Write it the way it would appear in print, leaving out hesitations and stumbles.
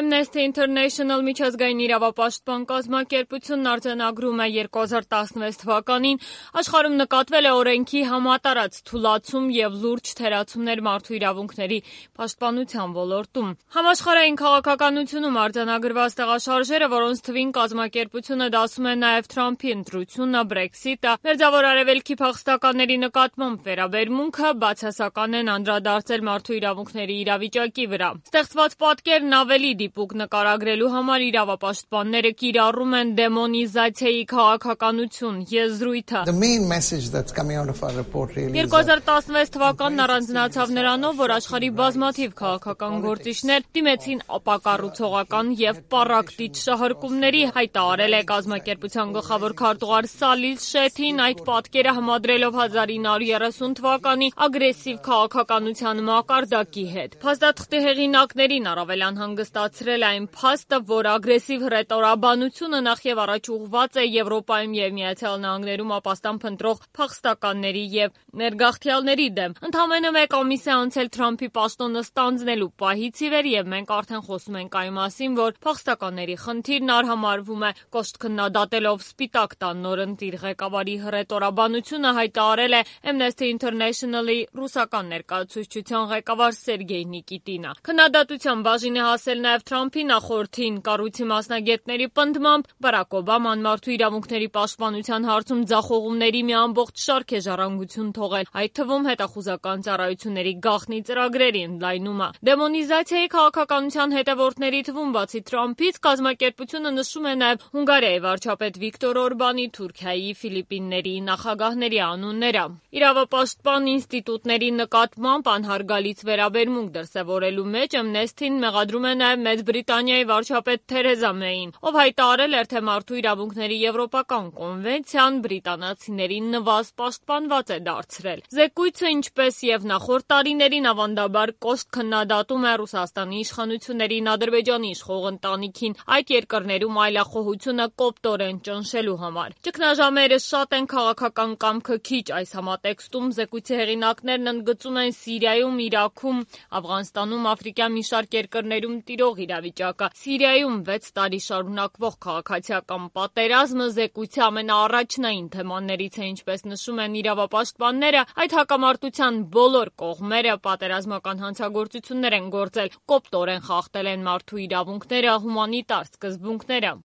Amnesty International միջազգային իրավապաշտպան կազմակերպությունն արձանագրում է 2016 թվականին աշխարհում նկատվել է օրենքի համատարած թուլացում եւ լուրջ թերացումներ մարդու իրավունքների պաշտպանության ոլորտում։ Համաշխարհային քաղաքականությունում արձանագրված տեղաշարժերը, որոնց թվին կազմակերպությունը դասում է նաեւ Թրամփի ընտրությունը, Brexit-ը, Մերձավոր Արևելքի փախստականների նկատմամբ վերաբերմունքը բացասական են անդրադարձել մարդու իրավունքների իրավիճակի վրա։ Ստեղծված պատկերն ավելի դիպուկ նկարագրելու համար իրավապաշտպանները կիրառում են դեմոնիզացիայի քաղաքականություն եզրույթը։ 2016 թվականն առանձնացավ նրանով, որ աշխարհի բազմաթիվ քաղաքական գործիչներ դիմեցին ապակառուցողական եւ պառակտիչ շահարկումների, հայտարարել է կազմակերպության գլխավոր քարտուղար Սալիս Շեթին, այդ պատկերը համադրելով 1930 թվականի ագրեսիվ քաղաքականության մակարդակի հետ։ Փաստաթղթի հեղինակներին առավել անհանգստացրել այն փաստը, որ ագրեսիվ հռետորաբանությունը նախ եւ առաջ ուղղված է Եվրոպայում եւ Միացյալ Նահանգներում ապաստան փնտրող փախստականների եւ ներգաղթյալների դեմ։ Ընդամենը 1 ամիս է անցել Թրամփի պաշտոնը ստանձնելու պահից ի վեր եւ մենք արդեն խոսում ենք այն մասին, որ փախստականների խնդիրն արհամարվում է կոշտ քննադատելով Սպիտակ տան նորընտիր ղեկավարի հռետորաբանությունը, հայտարարել է Amnesty International-ի ռուսական ներկայացուցչության ղեկավար Սերգեյ Նիկիտինը։ Քննադատության բաժին է հասել նաև Թրամփի նախորդին։ Կառույցի մասնագետների պնդմամբ Բարակ Օբաման մարդու իրավունքների պաշտպանության հարցում ձախողումների մի ամբողջ շարք է ժառանգություն թողել, այդ թվում հետախուզական ծառայությունների գաղտնի ծրագրերի ընդլայնումը։ Դեմոնիզացիայի քաղաքականության հետևորդների թվում բացի Թրամփից կազմակերպությունը նշում է նաև Հունգարիայի վարչապետ Վիկտոր Օրբանի, Թուրքիայի, Ֆիլիպինների նախագահների անունները։ Իրավապաշտպան ինստիտուտների նկատմամբ անհարգալից վերաբերմունք դրսևորելու մեջ Amnesty-ն մեղադրում է նաև Մեծ Բրիտանիայի վարչապետ Թերեզա Մեյին, ով հայտարարել էր, թե մարդու իրավունքների եվրոպական կոնվենցիան բրիտանացիներին նվազ պաշտպանված է դարձրել։ Զեկույցը, ինչպես եւ նախորդ տարիներին, ավանդաբար կոշտ քննադատում է Ռուսաստանի իշխանություններին Ադրբեջանի իշխող ընտանիքին այդ երկրներում այլախոհությունը կոպտորեն ճնշելու համար։ Ճգնաժամերը շատ են, քաղաքական կամքը քիչ։ Այս համատեքստում զեկույցի հեղինակներն ընդգծում են Սիրիայում, Իրաքում, Աֆղանստանում, Աֆրիկյան մի շարք երկրներում տիրող իրավիճակը։ Սիրիայում 6 տարի շարունակվող քաղաքացիական պատերազմը զեկույցի ամենաառաջնային թեմաներից է, ինչպես նշում են իրավապաշտպանները, այդ հակամարտության բոլոր կողմերը պատերազմական հանցագործություններ են գործել, կոպտորեն խախտել են մարդու իրավունքները, հումանիտար սկզբունքները։